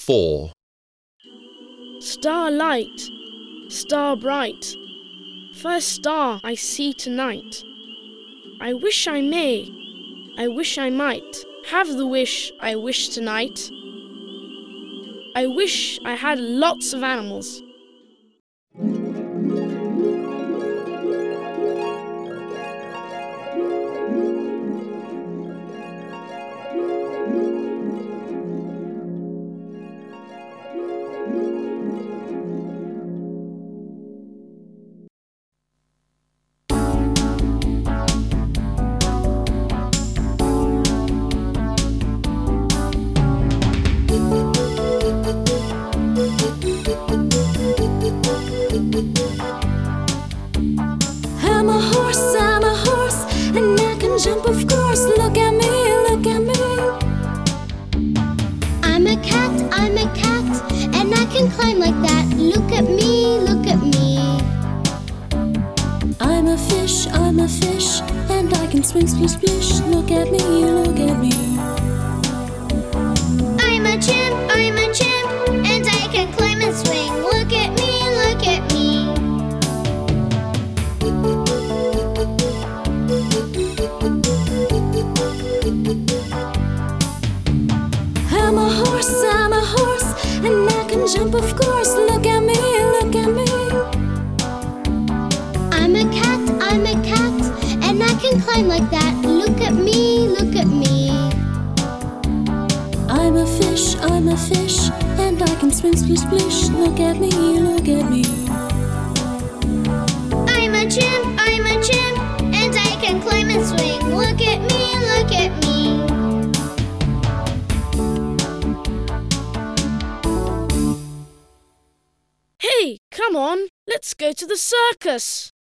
4. Starlight, star bright, first star I see tonight. I wish I may, I wish I might have the wish I wish tonight. I wish I had lots of animals. I'm a horse, and I can jump, of course. Look at me, look at me. I'm a cat, and I can climb like that. Look at me, look at me. I'm a fish, and I can swing, splish, splish. Look at me, look at me. I'm a chimp, and I can climb and swing. Look at me, look at me. I'm a horse, and I can jump, of course. Look at me, look at me. I'm a cat, and I can climb like that. Look at me, look at me. I'm a fish, and I can swing, splish, splish. Look at me, look at me. I'm a chimp, and I can climb and swing. Look at me, look at me. Hey, come on, let's go to the circus.